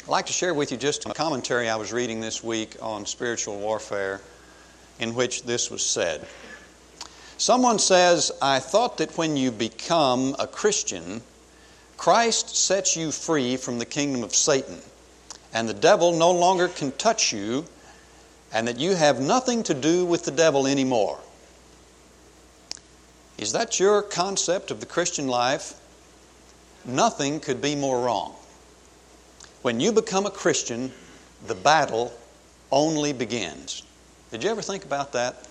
I'd like to share with you just a commentary I was reading this week on spiritual warfare in which this was said. Someone says, I thought that when you become a Christian, Christ sets you free from the kingdom of Satan, and the devil no longer can touch you, and that you have nothing to do with the devil anymore. Is that your concept of the Christian life? Nothing could be more wrong. When you become a Christian, the battle only begins. Did you ever think about that?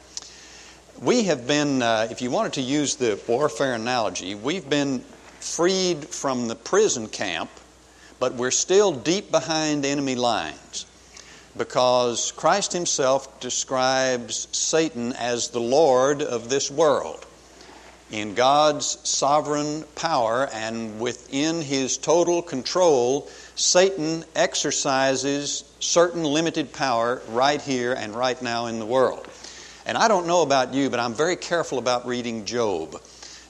We have been, if you wanted to use the warfare analogy, we've been freed from the prison camp, but we're still deep behind enemy lines because Christ Himself describes Satan as the Lord of this world. In God's sovereign power and within His total control, Satan exercises certain limited power right here and right now in the world. And I don't know about you, but I'm very careful about reading Job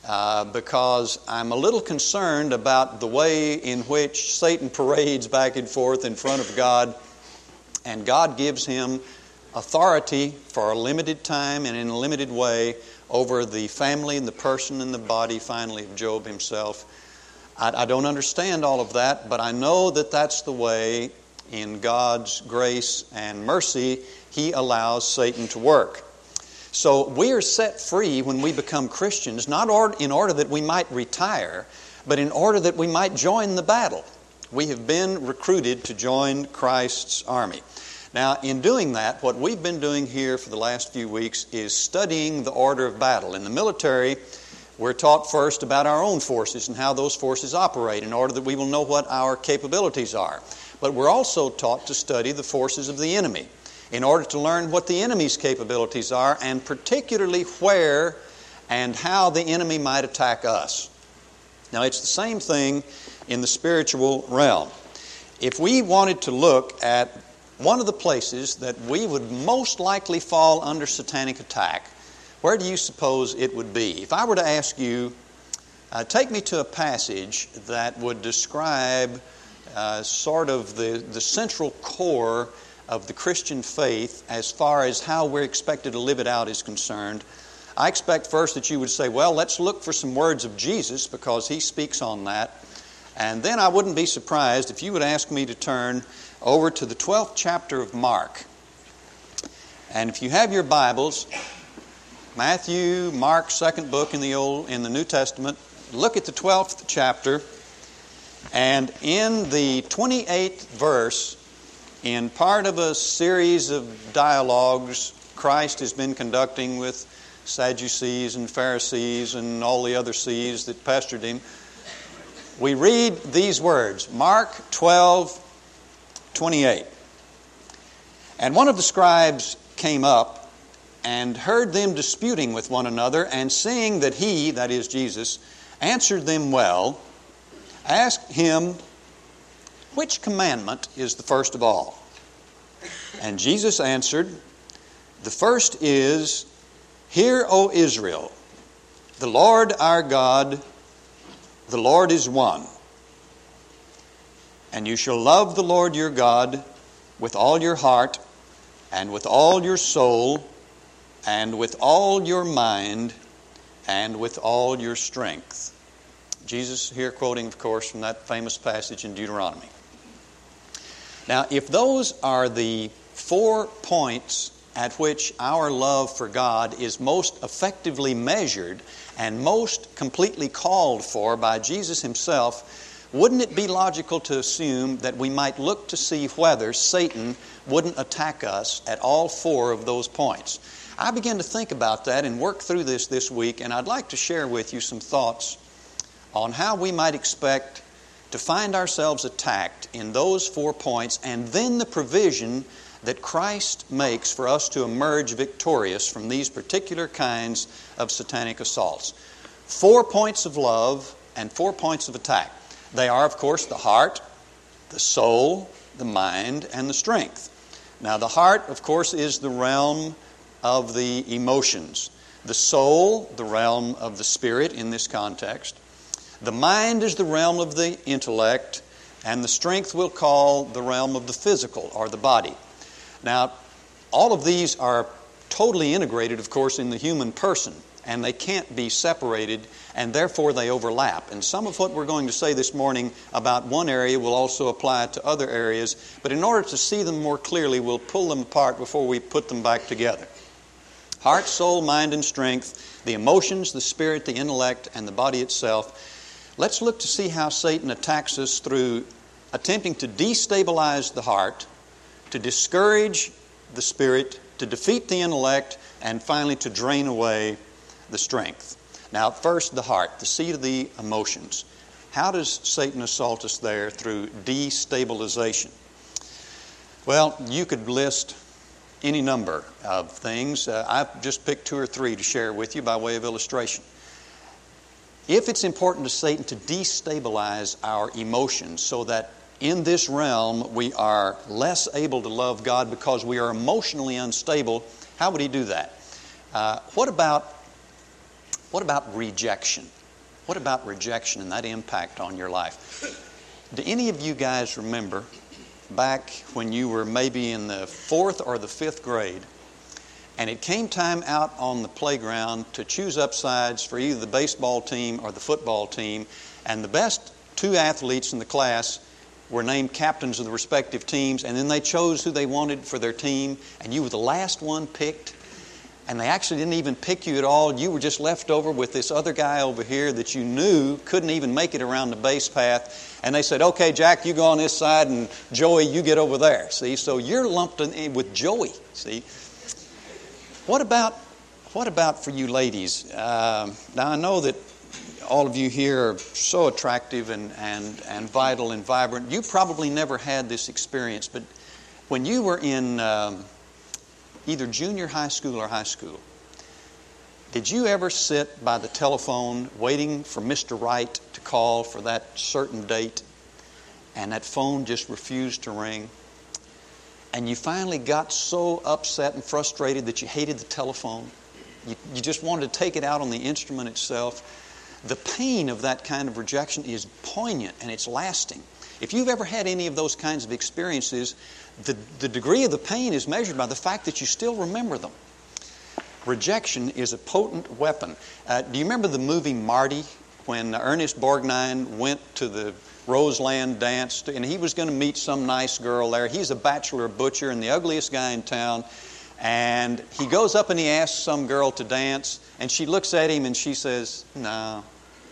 because I'm a little concerned about the way in which Satan parades back and forth in front of God, and God gives him authority for a limited time and in a limited way over the family and the person and the body, finally, of Job himself. I don't understand all of that, but I know that that's the way, in God's grace and mercy, He allows Satan to work. So we are set free when we become Christians, not in order that we might retire, but in order that we might join the battle. We have been recruited to join Christ's army. Now, in doing that, what we've been doing here for the last few weeks is studying the order of battle. In the military, we're taught first about our own forces and how those forces operate in order that we will know what our capabilities are. But we're also taught to study the forces of the enemy in order to learn what the enemy's capabilities are, and particularly where and how the enemy might attack us. Now, it's the same thing in the spiritual realm. If we wanted to look at one of the places that we would most likely fall under satanic attack, where do you suppose it would be? If I were to ask you, take me to a passage that would describe sort of the central core of the Christian faith as far as how we're expected to live it out is concerned, I expect first that you would say, well, let's look for some words of Jesus because He speaks on that. And then I wouldn't be surprised if you would ask me to turn over to the 12th chapter of Mark. And if you have your Bibles, Matthew, Mark's second book in the New Testament, look at the 12th chapter, and in the 28th verse, in part of a series of dialogues Christ has been conducting with Sadducees and Pharisees and all the other C's that pestered Him, we read these words, Mark 12:28. And one of the scribes came up and heard them disputing with one another, and seeing that He, that is Jesus, answered them well, asked Him, which commandment is the first of all? And Jesus answered, the first is, Hear, O Israel, the Lord our God, the Lord is one. And you shall love the Lord your God with all your heart, and with all your soul, and with all your mind, and with all your strength. Jesus here quoting, of course, from that famous passage in Deuteronomy. Now, if those are the 4 points at which our love for God is most effectively measured and most completely called for by Jesus Himself, wouldn't it be logical to assume that we might look to see whether Satan wouldn't attack us at all 4 of those points? I began to think about that and work through this week, and I'd like to share with you some thoughts on how we might expect to find ourselves attacked in those 4 points, and then the provision that Christ makes for us to emerge victorious from these particular kinds of satanic assaults. 4 points of love and 4 points of attack. They are, of course, the heart, the soul, the mind, and the strength. Now, the heart, of course, is the realm of the emotions. The soul, the realm of the spirit in this context. The mind is the realm of the intellect. And the strength we'll call the realm of the physical, or the body. Now, all of these are totally integrated, of course, in the human person, and they can't be separated, and therefore they overlap. And some of what we're going to say this morning about one area will also apply to other areas, but in order to see them more clearly, we'll pull them apart before we put them back together. Heart, soul, mind, and strength, the emotions, the spirit, the intellect, and the body itself. Let's look to see how Satan attacks us through attempting to destabilize the heart, to discourage the spirit, to defeat the intellect, and finally to drain away the strength. Now, first, the heart, the seat of the emotions. How does Satan assault us there? Through destabilization. Well, you could list any number of things. I've just picked 2 or 3 to share with you by way of illustration. If it's important to Satan to destabilize our emotions so that in this realm we are less able to love God because we are emotionally unstable, how would he do that? What about rejection? What about rejection and that impact on your life? Do any of you guys remember back when you were maybe in the 4th or the 5th grade, and it came time out on the playground to choose up sides for either the baseball team or the football team, and the best 2 athletes in the class were named captains of the respective teams, and then they chose who they wanted for their team, and you were the last one picked, and they actually didn't even pick you at all. You were just left over with this other guy over here that you knew couldn't even make it around the base path. And they said, okay, Jack, you go on this side, and Joey, you get over there. See, so you're lumped in with Joey. See, what about for you ladies? Now I know that all of you here are so attractive and vital and vibrant. You probably never had this experience, but when you were in either junior high school or high school, did you ever sit by the telephone waiting for Mr. Right to call for that certain date, and that phone just refused to ring? And you finally got so upset and frustrated that you hated the telephone. You just wanted to take it out on the instrument itself. The pain of that kind of rejection is poignant and it's lasting. If you've ever had any of those kinds of experiences, the degree of the pain is measured by the fact that you still remember them. Rejection is a potent weapon. Do you remember the movie Marty, when Ernest Borgnine went to the Roseland dance, and he was going to meet some nice girl there? He's a bachelor butcher and the ugliest guy in town. And he goes up and he asks some girl to dance, and she looks at him and she says, no,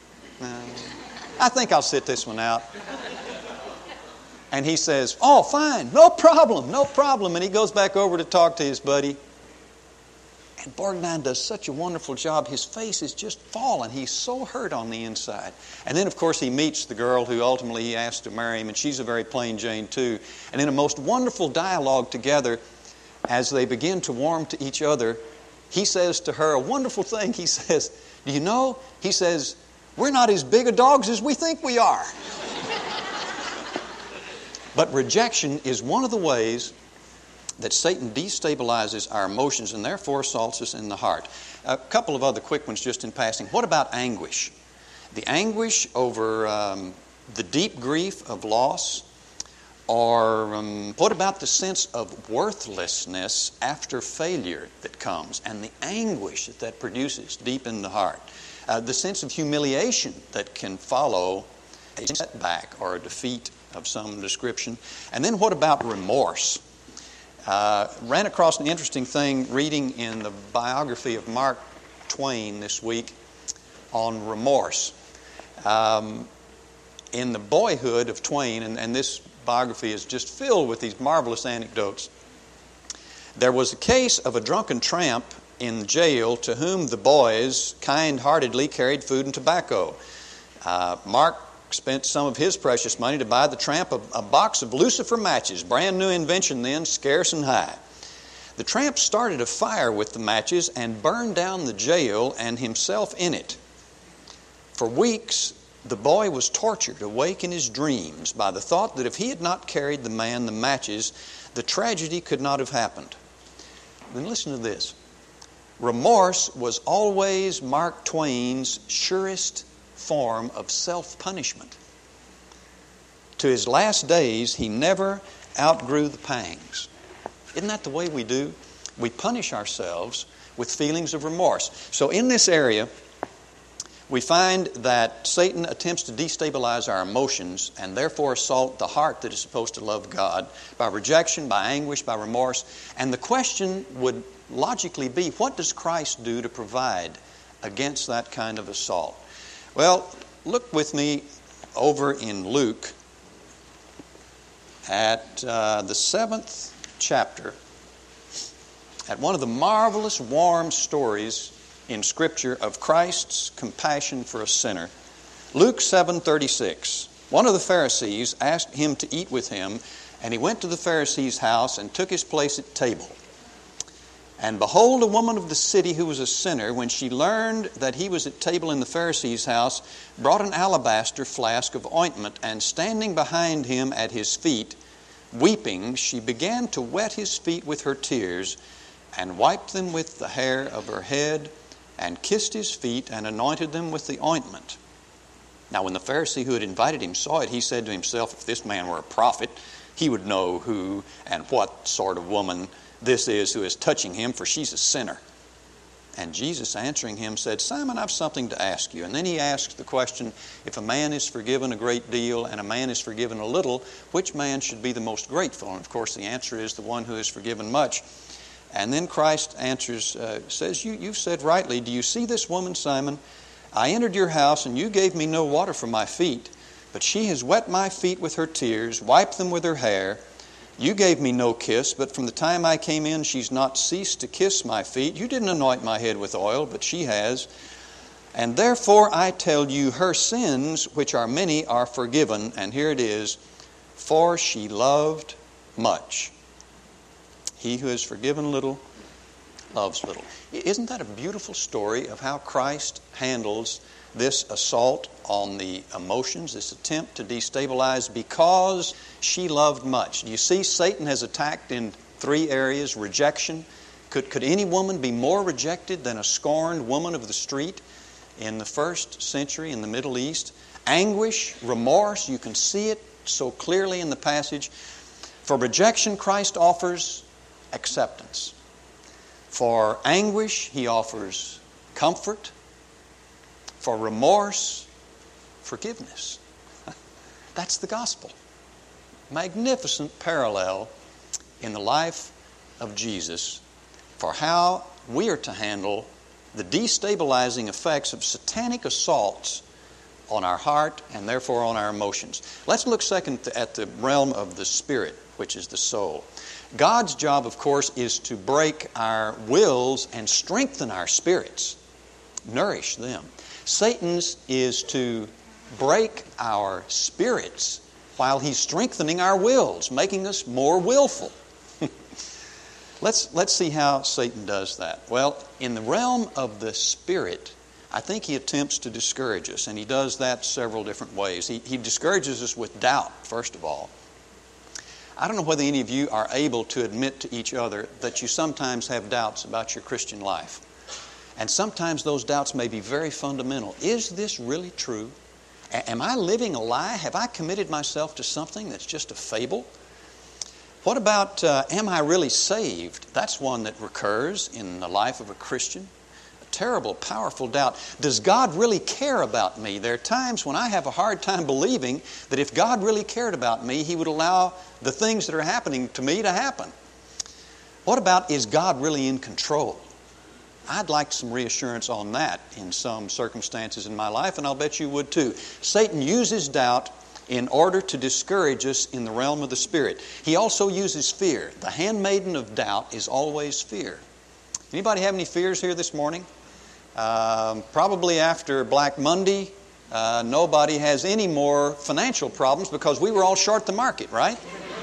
I think I'll sit this one out. And he says, oh, fine, no problem. And he goes back over to talk to his buddy. And Borgnine does such a wonderful job. His face is just fallen. He's so hurt on the inside. And then, of course, he meets the girl who ultimately he asks to marry him, and she's a very plain Jane, too. And in a most wonderful dialogue together, as they begin to warm to each other, he says to her a wonderful thing. He says, do you know, he says, we're not as big a dogs as we think we are. But rejection is one of the ways that Satan destabilizes our emotions and therefore assaults us in the heart. A couple of other quick ones just in passing. What about anguish? The anguish over the deep grief of loss. Or what about the sense of worthlessness after failure that comes and the anguish that produces deep in the heart? The sense of humiliation that can follow a setback or a defeat of some description. And then what about remorse? Ran across an interesting thing reading in the biography of Mark Twain this week on remorse. In the boyhood of Twain, and this biography is just filled with these marvelous anecdotes. There was a case of a drunken tramp in jail to whom the boys kind-heartedly carried food and tobacco. Mark spent some of his precious money to buy the tramp a box of lucifer matches, brand new invention then, scarce and high. The tramp started a fire with the matches and burned down the jail and himself in it. For weeks, the boy was tortured, awake in his dreams, by the thought that if he had not carried the man the matches, the tragedy could not have happened. Then listen to this. Remorse was always Mark Twain's surest form of self-punishment. To his last days, he never outgrew the pangs. Isn't that the way we do? We punish ourselves with feelings of remorse. So in this area, we find that Satan attempts to destabilize our emotions and therefore assault the heart that is supposed to love God by rejection, by anguish, by remorse. And the question would logically be, what does Christ do to provide against that kind of assault? Well, look with me over in Luke at the 7th chapter, at one of the marvelous, warm stories in Scripture of Christ's compassion for a sinner. Luke 7:36. One of the Pharisees asked him to eat with him, and he went to the Pharisee's house and took his place at table. And behold, a woman of the city who was a sinner, when she learned that he was at table in the Pharisee's house, brought an alabaster flask of ointment, and standing behind him at his feet, weeping, she began to wet his feet with her tears, and wiped them with the hair of her head, and kissed his feet, and anointed them with the ointment. Now when the Pharisee who had invited him saw it, he said to himself, if this man were a prophet, he would know who and what sort of woman this is who is touching him, for she's a sinner. And Jesus answering him said, Simon, I've something to ask you. And then he asks the question, if a man is forgiven a great deal and a man is forgiven a little, which man should be the most grateful? And of course the answer is the one who is forgiven much. And then Christ answers, says, you've said rightly, do you see this woman, Simon? I entered your house and you gave me no water for my feet, but she has wet my feet with her tears, wiped them with her hair. You gave me no kiss, but from the time I came in, she's not ceased to kiss my feet. You didn't anoint my head with oil, but she has. And therefore I tell you, her sins, which are many, are forgiven. And here it is, for she loved much. He who is forgiven little loves little. Isn't that a beautiful story of how Christ handles this assault on the emotions, this attempt to destabilize because she loved much? Do you see Satan has attacked in 3 areas? Rejection. Could any woman be more rejected than a scorned woman of the street in the first century in the Middle East? Anguish, remorse, you can see it so clearly in the passage. For rejection, Christ offers acceptance. For anguish, he offers comfort. For remorse, forgiveness. That's the gospel. Magnificent parallel in the life of Jesus for how we are to handle the destabilizing effects of satanic assaults on our heart and therefore on our emotions. Let's look second at the realm of the spirit, which is the soul. God's job, of course, is to break our wills and strengthen our spirits, nourish them. Satan's is to break our spirits while he's strengthening our wills, making us more willful. Let's see how Satan does that. Well, in the realm of the spirit, I think he attempts to discourage us, and he does that several different ways. He discourages us with doubt, first of all. I don't know whether any of you are able to admit to each other that you sometimes have doubts about your Christian life. And sometimes those doubts may be very fundamental. Is this really true? Am I living a lie? Have I committed myself to something that's just a fable? What about, am I really saved? That's one that recurs in the life of a Christian. A terrible, powerful doubt. Does God really care about me? There are times when I have a hard time believing that if God really cared about me, He would allow the things that are happening to me to happen. What about, is God really in control? I'd like some reassurance on that in some circumstances in my life, and I'll bet you would too. Satan uses doubt in order to discourage us in the realm of the Spirit. He also uses fear. The handmaiden of doubt is always fear. Anybody have any fears here this morning? Probably after Black Monday, nobody has any more financial problems because we were all short the market, right?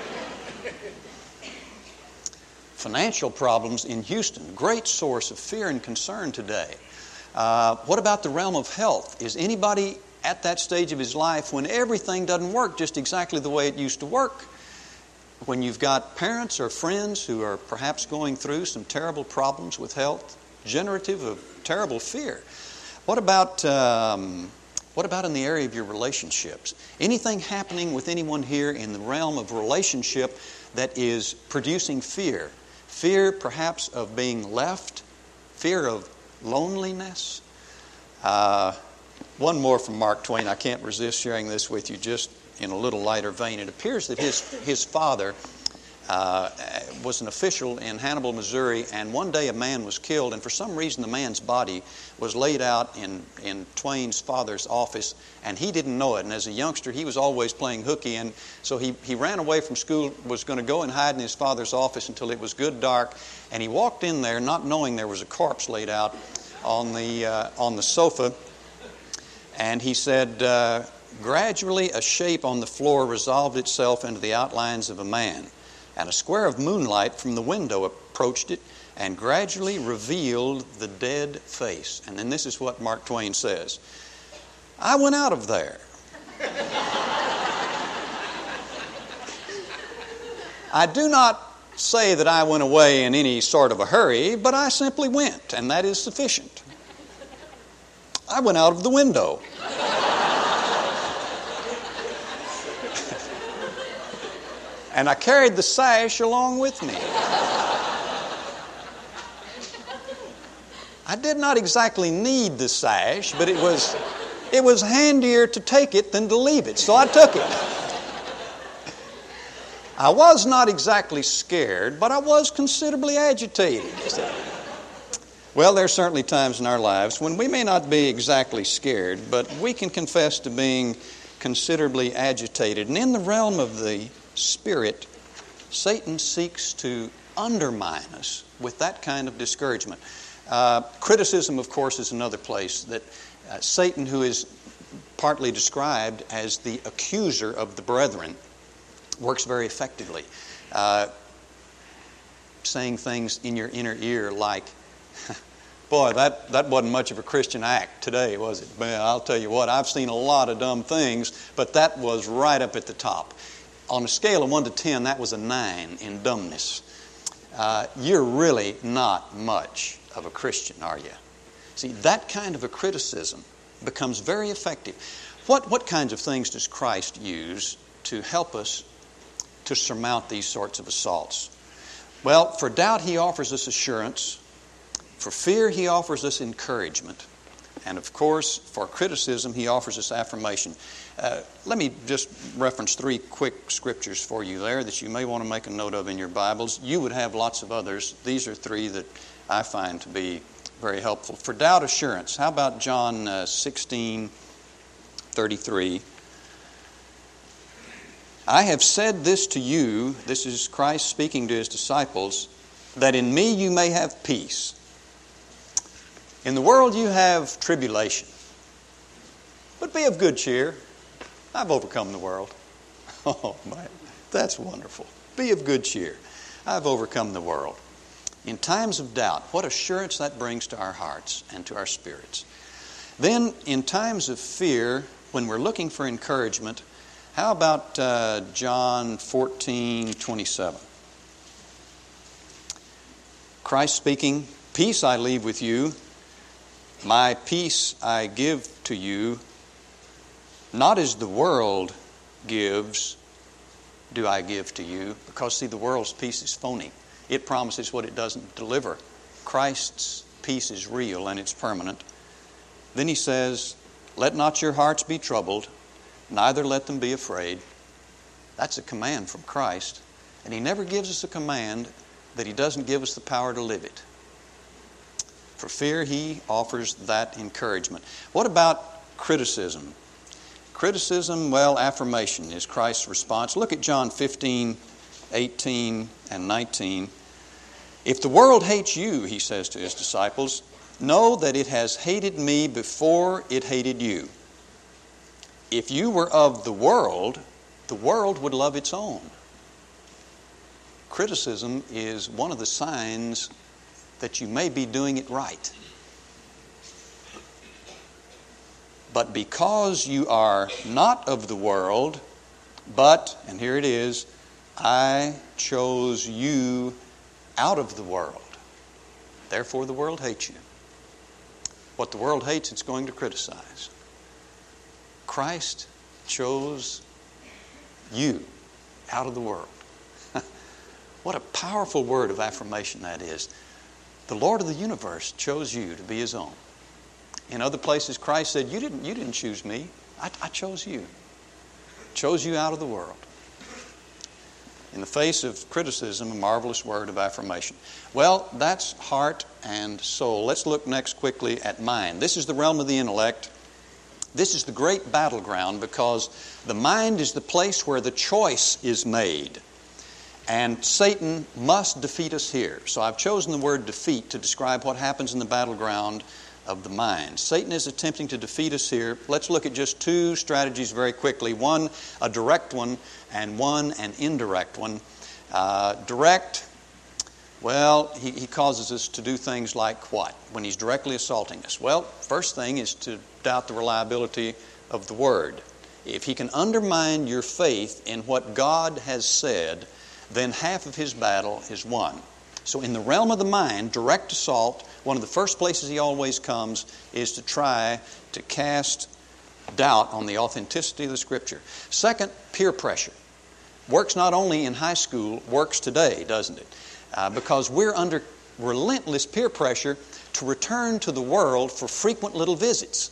Financial problems in Houston, great source of fear and concern today. What about the realm of health? Is anybody at that stage of his life when everything doesn't work just exactly the way it used to work? When you've got parents or friends who are perhaps going through some terrible problems with health, generative of terrible fear. What about What about in the area of your relationships? Anything happening with anyone here in the realm of relationship that is producing fear? Fear perhaps of being left, fear of loneliness. One more from Mark Twain. I can't resist sharing this with you just in a little lighter vein. It appears that his father was an official in Hannibal, Missouri, and one day a man was killed, and for some reason the man's body was laid out in Twain's father's office, and he didn't know it. And as a youngster, he was always playing hooky, and so he ran away from school, was going to go and hide in his father's office until it was good dark, and he walked in there not knowing there was a corpse laid out on the sofa, and he said, gradually a shape on the floor resolved itself into the outlines of a man, and a square of moonlight from the window approached it and gradually revealed the dead face. And then this is what Mark Twain says. I went out of there. I do not say that I went away in any sort of a hurry, but I simply went, and that is sufficient. I went out of the window. And I carried the sash along with me. I did not exactly need the sash, but it was handier to take it than to leave it, so I took it. I was not exactly scared, but I was considerably agitated. Well, there are certainly times in our lives when we may not be exactly scared, but we can confess to being considerably agitated. And in the realm of the Spirit, Satan seeks to undermine us with that kind of discouragement. Criticism, of course, is another place that Satan, who is partly described as the accuser of the brethren, works very effectively. Saying things in your inner ear like, boy, that wasn't much of a Christian act today, was it? Man, I'll tell you what, I've seen a lot of dumb things, but that was right up at the top. On a scale of 1 to 10, that was a 9 in dumbness. You're really not much of a Christian, are you? See, that kind of a criticism becomes very effective. What kinds of things does Christ use to help us to surmount these sorts of assaults? Well, for doubt, He offers us assurance. For fear, He offers us encouragement. And of course, for criticism, He offers us affirmation. Let me just reference 3 quick scriptures for you there that you may want to make a note of in your Bibles. You would have lots of others. These are 3 that I find to be very helpful. For doubt assurance, how about John 16:33? I have said this to you, this is Christ speaking to His disciples, that in me you may have peace. In the world you have tribulation, but be of good cheer. I've overcome the world. Oh, man, that's wonderful. Be of good cheer. I've overcome the world. In times of doubt, what assurance that brings to our hearts and to our spirits. Then, in times of fear, when we're looking for encouragement, how about John 14:27? Christ speaking, peace I leave with you, my peace I give to you. Not as the world gives, do I give to you. Because, see, the world's peace is phony. It promises what it doesn't deliver. Christ's peace is real and it's permanent. Then He says, let not your hearts be troubled, neither let them be afraid. That's a command from Christ. And He never gives us a command that He doesn't give us the power to live it. For fear, He offers that encouragement. What about criticism? Criticism, well, affirmation is Christ's response. Look at John 15:18 and 19. If the world hates you, He says to His disciples, know that it has hated me before it hated you. If you were of the world would love its own. Criticism is one of the signs that you may be doing it right. But because you are not of the world, but, and here it is, I chose you out of the world. Therefore the world hates you. What the world hates, it's going to criticize. Christ chose you out of the world. What a powerful word of affirmation that is. The Lord of the universe chose you to be His own. In other places, Christ said, you didn't choose me. I chose you. Chose you out of the world. In the face of criticism, a marvelous word of affirmation. Well, that's heart and soul. Let's look next quickly at mind. This is the realm of the intellect. This is the great battleground because the mind is the place where the choice is made. And Satan must defeat us here. So I've chosen the word defeat to describe what happens in the battleground of the mind. Satan is attempting to defeat us here. Let's look at just two strategies very quickly. One, a direct one, and one, an indirect one. Direct, well, he causes us to do things like what? When he's directly assaulting us. Well, first thing is to doubt the reliability of the Word. If he can undermine your faith in what God has said, then half of his battle is won. So in the realm of the mind, direct assault, one of the first places he always comes is to try to cast doubt on the authenticity of the Scripture. Second, peer pressure. Works not only in high school, works today, doesn't it? Because we're under relentless peer pressure to return to the world for frequent little visits.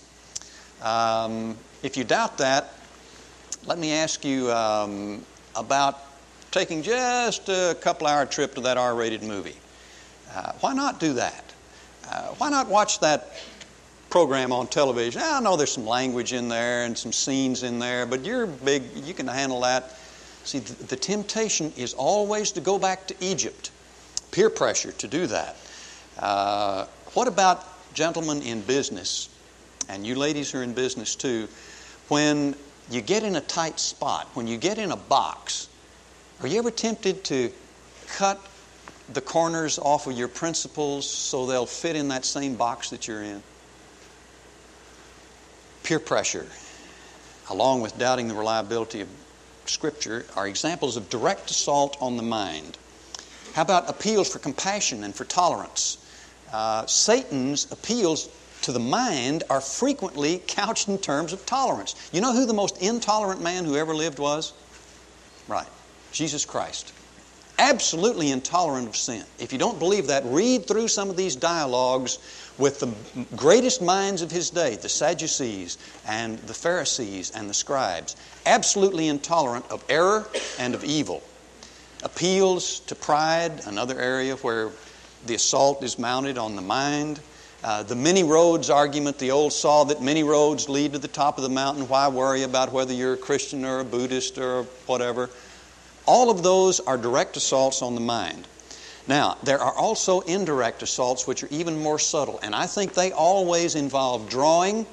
If you doubt that, let me ask you about taking just a couple-hour trip to that R-rated movie. Why not do that? Why not watch that program on television? I know there's some language in there and some scenes in there, but you're big, you can handle that. See, the temptation is always to go back to Egypt. Peer pressure to do that. What about gentlemen in business, and you ladies who are in business too, when you get in a tight spot, when you get in a box, are you ever tempted to cut the corners off of your principles so they'll fit in that same box that you're in? Peer pressure, along with doubting the reliability of Scripture, are examples of direct assault on the mind. How about appeals for compassion and for tolerance? Satan's appeals to the mind are frequently couched in terms of tolerance. You know who the most intolerant man who ever lived was? Right. Jesus Christ. Absolutely intolerant of sin. If you don't believe that, read through some of these dialogues with the greatest minds of his day, the Sadducees and the Pharisees and the scribes. Absolutely intolerant of error and of evil. Appeals to pride, another area where the assault is mounted on the mind. The many roads argument, the old saw that many roads lead to the top of the mountain. Why worry about whether you're a Christian or a Buddhist or whatever? All of those are direct assaults on the mind. Now, there are also indirect assaults which are even more subtle, and I think they always involve drawing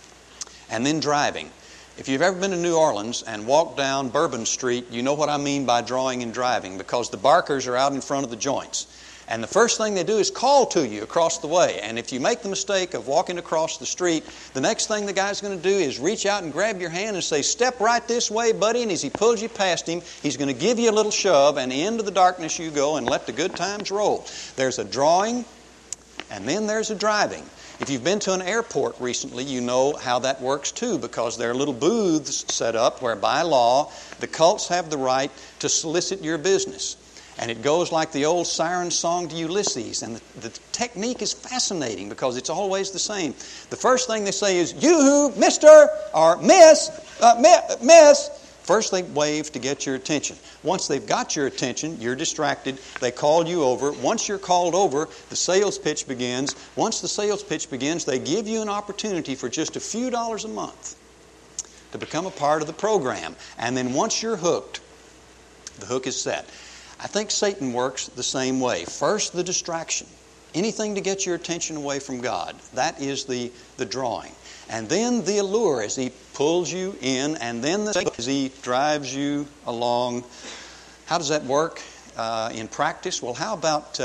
and then driving. If you've ever been to New Orleans and walked down Bourbon Street, you know what I mean by drawing and driving, because the barkers are out in front of the joints. And the first thing they do is call to you across the way. And if you make the mistake of walking across the street, the next thing the guy's going to do is reach out and grab your hand and say, "Step right this way, buddy." And as he pulls you past him, he's going to give you a little shove, and into the darkness you go, and let the good times roll. There's a drawing, and then there's a driving. If you've been to an airport recently, you know how that works too, because there are little booths set up where by law the cults have the right to solicit your business. And it goes like the old siren song to Ulysses. And the technique is fascinating because it's always the same. The first thing they say is, "Yoo-hoo, mister," or "miss, miss." First they wave to get your attention. Once they've got your attention, you're distracted. They call you over. Once you're called over, the sales pitch begins. Once the sales pitch begins, they give you an opportunity for just a few dollars a month to become a part of the program. And then once you're hooked, the hook is set. I think Satan works the same way. First, the distraction. Anything to get your attention away from God. That is the drawing. And then the allure as he pulls you in, and then as he drives you along. How does that work in practice? Well, how about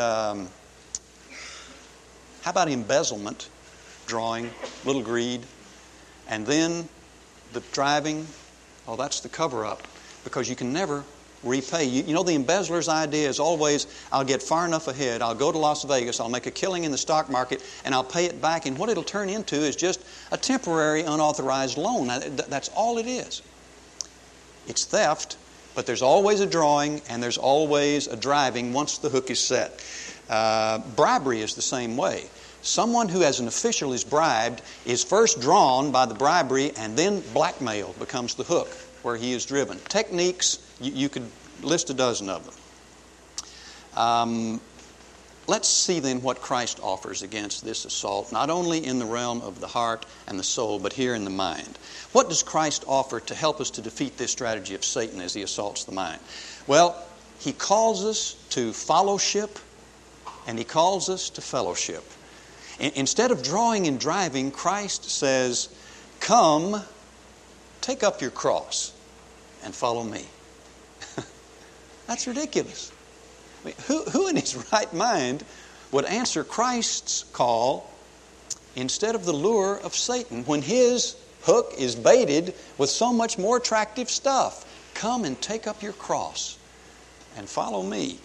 embezzlement, drawing, little greed, and then the driving? Oh, that's the cover-up, because you can never repay. You know, the embezzler's idea is always, I'll get far enough ahead, I'll go to Las Vegas, I'll make a killing in the stock market, and I'll pay it back. And what it'll turn into is just a temporary unauthorized loan. That's all it is. It's theft, but there's always a drawing and there's always a driving once the hook is set. Bribery is the same way. Someone who as an official is bribed is first drawn by the bribery, and then blackmail becomes the hook where he is driven. Techniques, you could list a dozen of them. Let's see then what Christ offers against this assault, not only in the realm of the heart and the soul, but here in the mind. What does Christ offer to help us to defeat this strategy of Satan as he assaults the mind? Well, he calls us to fellowship, and he calls us to fellowship. Instead of drawing and driving, Christ says, come, take up your cross and follow me. That's ridiculous. I mean, who in his right mind would answer Christ's call instead of the lure of Satan when his hook is baited with so much more attractive stuff? Come and take up your cross and follow me.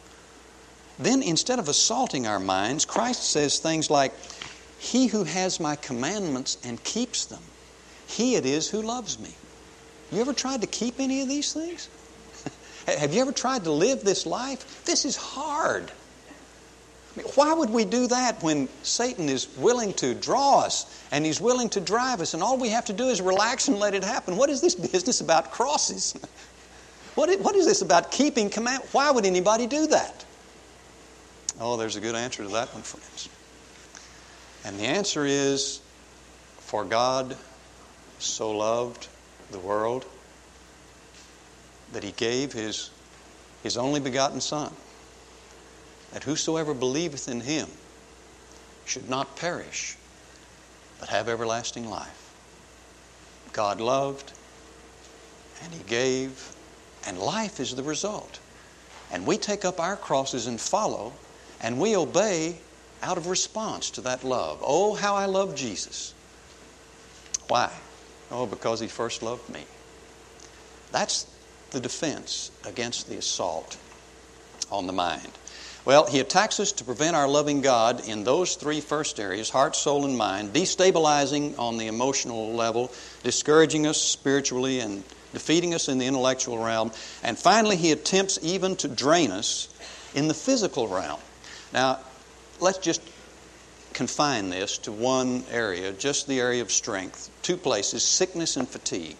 Then instead of assaulting our minds, Christ says things like, he who has my commandments and keeps them, he it is who loves me. You ever tried to keep any of these things? Have you ever tried to live this life? This is hard. I mean, why would we do that when Satan is willing to draw us and he's willing to drive us, and all we have to do is relax and let it happen? What is this business about crosses? What is this about keeping command? Why would anybody do that? Oh, there's a good answer to that one, friends. And the answer is, for God so loved the world that he gave his only begotten Son, that whosoever believeth in him should not perish, but have everlasting life. God loved, and he gave, and life is the result. And we take up our crosses and follow, and we obey out of response to that love. Oh, how I love Jesus. Why? Oh, because he first loved me. That's the defense against the assault on the mind. Well, he attacks us to prevent our loving God in those three first areas, heart, soul, and mind, destabilizing on the emotional level, discouraging us spiritually, and defeating us in the intellectual realm. And finally, he attempts even to drain us in the physical realm. Now, let's just confine this to one area, just the area of strength. Two places, sickness and fatigue.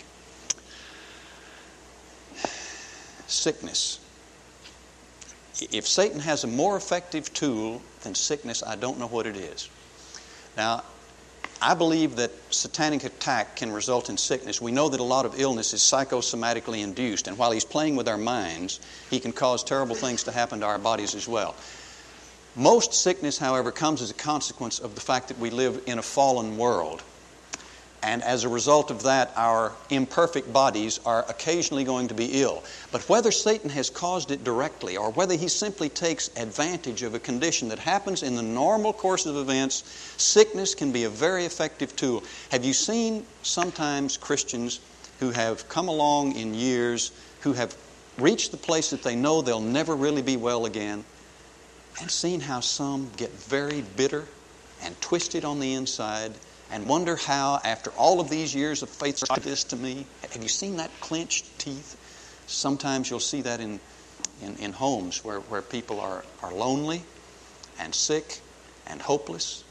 Sickness. If Satan has a more effective tool than sickness, I don't know what it is. Now, I believe that satanic attack can result in sickness. We know that a lot of illness is psychosomatically induced, and while he's playing with our minds, he can cause terrible things to happen to our bodies as well. Most sickness, however, comes as a consequence of the fact that we live in a fallen world. And as a result of that, our imperfect bodies are occasionally going to be ill. But whether Satan has caused it directly or whether he simply takes advantage of a condition that happens in the normal course of events, sickness can be a very effective tool. Have you seen sometimes Christians who have come along in years, who have reached the place that they know they'll never really be well again, and seen how some get very bitter and twisted on the inside and wonder how, after all of these years of faith, like this to me? Have you seen that clenched teeth? Sometimes you'll see that in homes where people are lonely and sick and hopeless.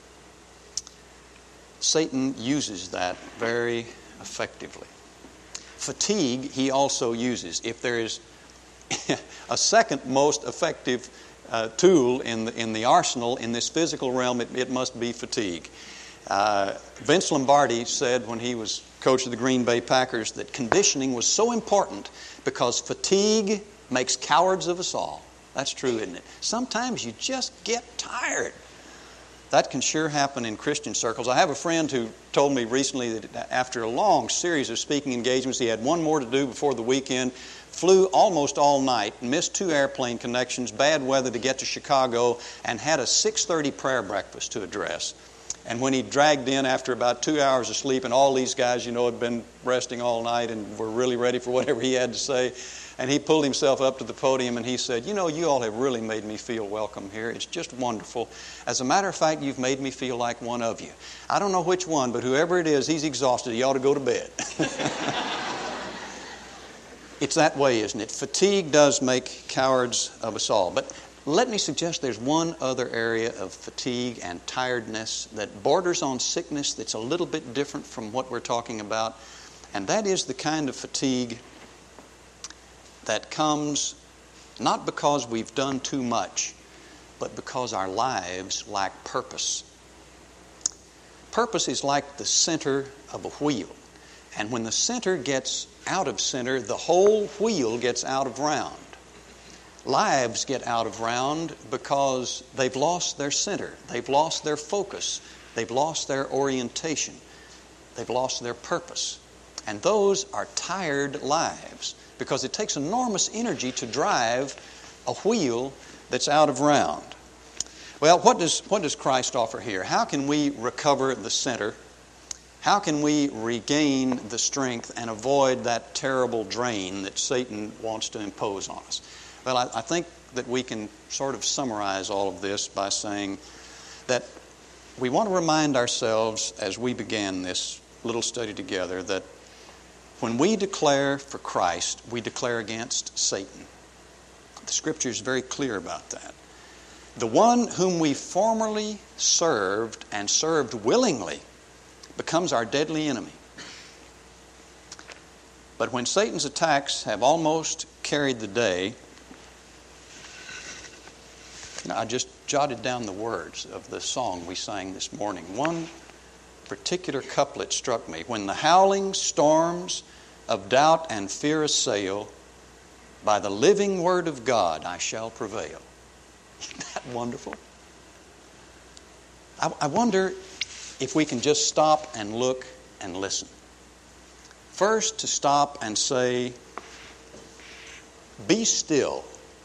Satan uses that very effectively. Fatigue he also uses. If there is a second most effective tool in the arsenal in this physical realm, it must be fatigue. Vince Lombardi said when he was coach of the Green Bay Packers that conditioning was so important because fatigue makes cowards of us all. That's true, isn't it? Sometimes you just get tired. That can sure happen in Christian circles. I have a friend who told me recently that after a long series of speaking engagements, he had one more to do before the weekend, flew almost all night, missed 2 airplane connections, bad weather to get to Chicago, and had a 6:30 prayer breakfast to address. And when he dragged in after about 2 hours of sleep, and all these guys, had been resting all night and were really ready for whatever he had to say, And he pulled himself up to the podium and he said, "You know, you all have really made me feel welcome here. It's just wonderful. As a matter of fact, you've made me feel like one of you. I don't know which one, but whoever it is, he's exhausted. He ought to go to bed." It's that way, isn't it? Fatigue does make cowards of us all. But let me suggest there's one other area of fatigue and tiredness that borders on sickness that's a little bit different from what we're talking about. And that is the kind of fatigue that comes not because we've done too much, but because our lives lack purpose. Purpose is like the center of a wheel. And when the center gets out of center, the whole wheel gets out of round. Lives get out of round because they've lost their center. They've lost their focus. They've lost their orientation. They've lost their purpose. And those are tired lives because it takes enormous energy to drive a wheel that's out of round. Well, what does Christ offer here? How can we recover the center? How can we regain the strength and avoid that terrible drain that Satan wants to impose on us? Well, I think that we can sort of summarize all of this by saying that we want to remind ourselves as we began this little study together that when we declare for Christ, we declare against Satan. The Scripture is very clear about that. The one whom we formerly served and served willingly becomes our deadly enemy. But when Satan's attacks have almost carried the day, I just jotted down the words of the song we sang this morning. One particular couplet struck me. When the howling storms of doubt and fear assail, by the living word of God I shall prevail. Isn't that wonderful? I wonder if we can just stop and look and listen. First, to stop and say, "Be still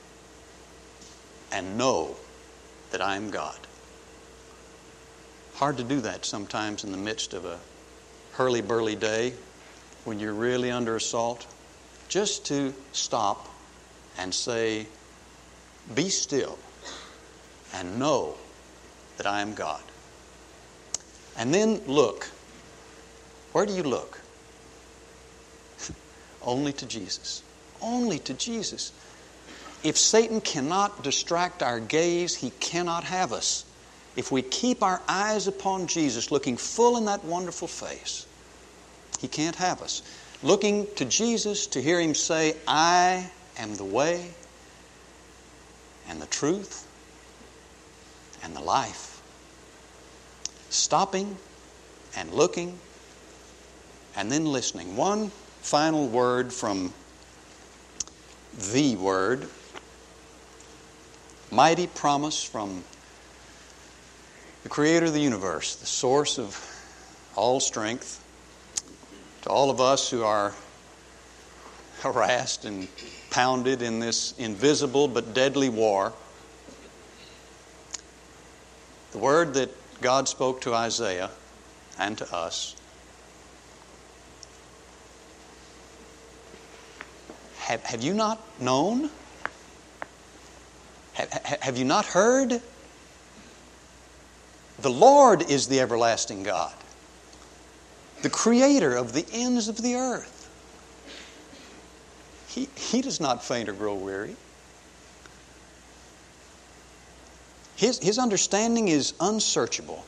and know that I am God." Hard to do that sometimes in the midst of a hurly-burly day when you're really under assault. Just to stop and say, "Be still and know that I am God." And then look. Where do you look? Only to Jesus. Only to Jesus. If Satan cannot distract our gaze, he cannot have us. If we keep our eyes upon Jesus, looking full in that wonderful face, he can't have us. Looking to Jesus to hear him say, "I am the way and the truth and the life." Stopping and looking and then listening. One final word from the Word. Mighty promise from the Creator of the universe, the source of all strength. To all of us who are harassed and pounded in this invisible but deadly war, the word that God spoke to Isaiah and to us. Have you not known? Have you not heard? The Lord is the everlasting God, the Creator of the ends of the earth. He does not faint or grow weary. His understanding is unsearchable.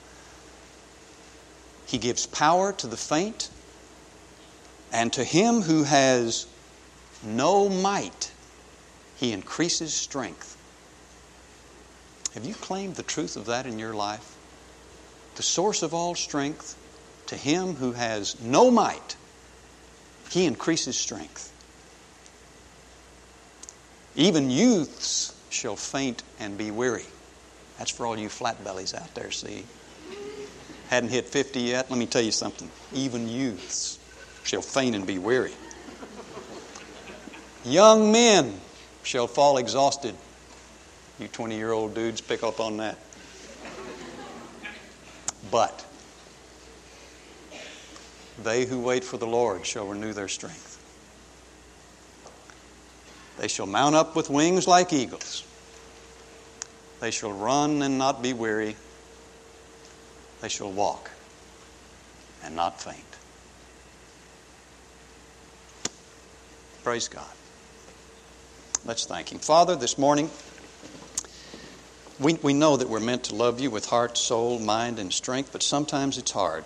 He gives power to the faint, and to him who has no might, he increases strength. Have you claimed the truth of that in your life? The source of all strength, to him who has no might, he increases strength. Even youths shall faint and be weary. That's for all you flat bellies out there, see. Hadn't hit 50 yet? Let me tell you something. Even youths shall faint and be weary. Young men shall fall exhausted. You 20-year-old dudes, pick up on that. But they who wait for the Lord shall renew their strength. They shall mount up with wings like eagles. They shall run and not be weary. They shall walk and not faint. Praise God. Let's thank Him. Father, this morning, we know that we're meant to love You with heart, soul, mind, and strength, but sometimes it's hard.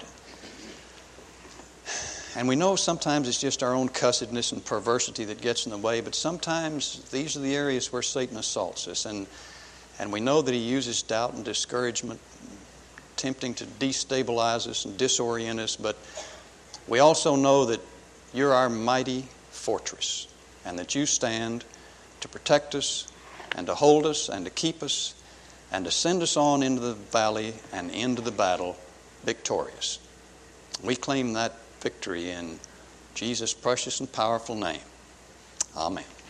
And we know sometimes it's just our own cussedness and perversity that gets in the way, but sometimes these are the areas where Satan assaults us. And we know that he uses doubt and discouragement, tempting to destabilize us and disorient us, but we also know that You're our mighty fortress and that You stand to protect us and to hold us and to keep us and to send us on into the valley and into the battle victorious. We claim that victory in Jesus' precious and powerful name. Amen.